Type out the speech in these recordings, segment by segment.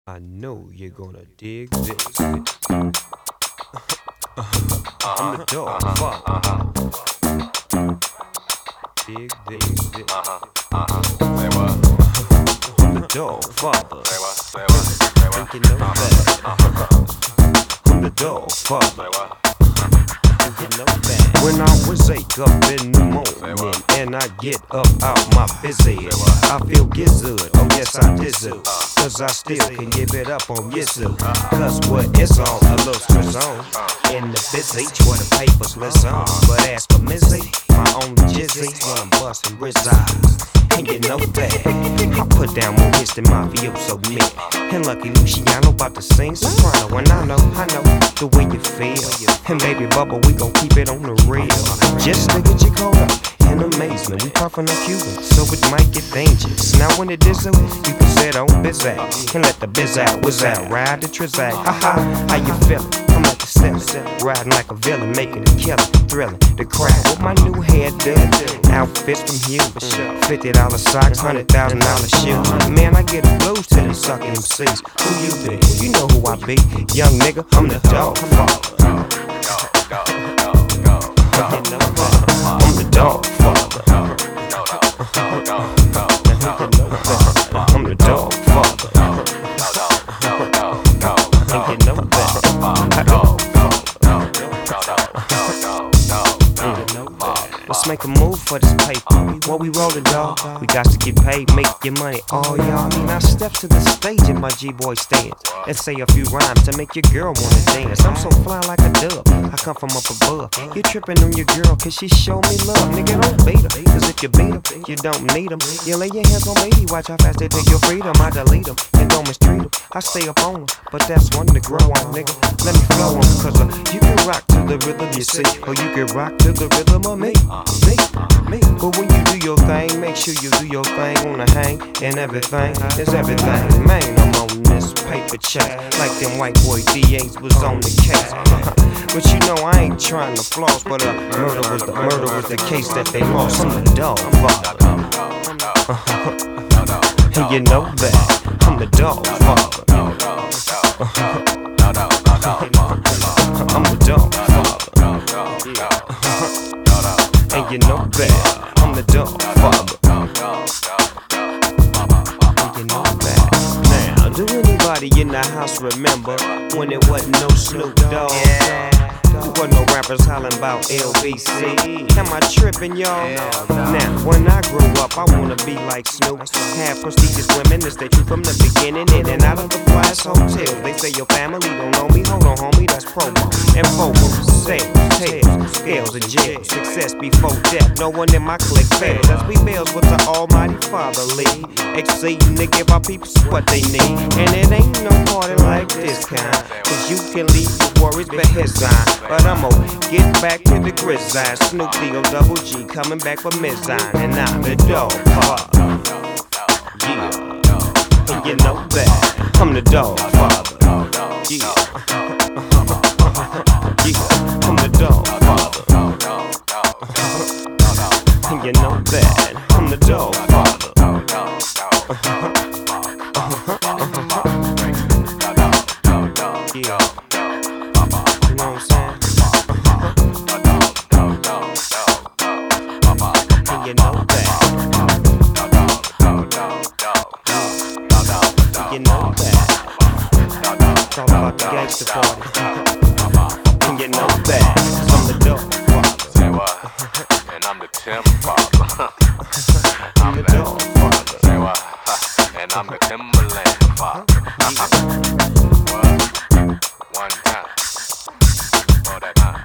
I know you're gonna dig this. I'm the dog father. Dig this. Say what? I'm the dog father. Say what? Say what? Say what? Think you know that? I'm the dog father. Say what? Think you know that? When I was wake up in the morning and I get up out my busy, I feel good. Oh yes I do. Cause I still can give it up on Yizzle. Cause what is on a little stress on in the busy where the papers listen. But as for Mizzy, my only jizzy when I'm bustin' resides. And you know that I put down more hits than mafioso me. And Lucky Luciano about to sing soprano. And I know the way you feel. And baby Bubba, we gon' keep it on the real. Just to get you caught up in amazement. We puffin' on Cuban, so it might get dangerous. Now when it is so, you can sit on biz out and let the biz out, whiz out, ride the trizac. Haha, how you feelin'? I'm like a step, riding like a villain, making it killin', thrilling the crowd with my new hair done. Outfits from Hughes, $50 socks, $100,000 shoes. Man, I get the blues to them suckin' MCs. Who you be? You know who I be. Young nigga, I'm the dog father. I'm the dog father. I'm the dog father. And you know let's make a move for this paper. What we rollin', dawg? We got to get paid, make your money, all y'all. Now step to the stage in my G-boy stance and say a few rhymes to make your girl wanna dance. I'm so fly like a dove, I come from up above. You trippin' on your girl cause she show me love. Nigga, don't beat her, cause if you beat her, you don't need them. You lay your hands on me, watch how fast they take your freedom. I delete them and don't mistreat them. I stay up on them, but that's one to grow on, nigga. Let me flow on, cause you can rock to the rhythm, you see, or you can rock to the rhythm of me. But when you do your thing, make sure you do your thing on the hang and everything is everything. Man, I'm on this paper check like them white boy DAs was on the case. But you know I ain't trying to floss, but murder was the case that they lost. I'm the dog father. And you know that I'm the dog father. I'm the dog father. And you know that I'm the dog father. And you know that. Now, do anybody in the house remember when it wasn't no Snoop Dogg? There wasn't no rappers hollering about LBC. Am I tripping, y'all? Now, when I grow up, I wanna be like Snoop. Have prestigious women that stay true from the beginning, in and out of the flyest hotels. They say your family don't know me. Hold on, homie, that's promo. And FOMO, sales, tails, scales, and jails. Success before death. No one in my clique fails. As we fails with the Almighty Father lead. Exceeding to give our people what they need. And it ain't no party like this kind. Cause you can leave your worries behind. But I'ma get back to the grizzine. Snoop D-O double G coming back for Mizzine. And I'm the dog father. Yeah. And you know that I'm the dog father. Yeah. Yeah. I'm the dog father. And you know that I'm the dog father. Yeah. You know what I'm saying? And you know that. You know that. It's all about the gangsta party. And you know that. I'm the dog father. Say what? And I'm the Tim father. I'm the dog father. Say what? And I'm the Timberland father. What? One time. For that time.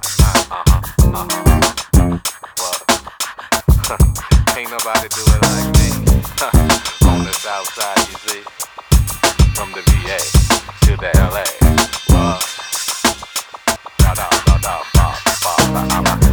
What? Ain't nobody do it like me. On the south side, you see. From the VA to the LA. What? Da da da da da da da.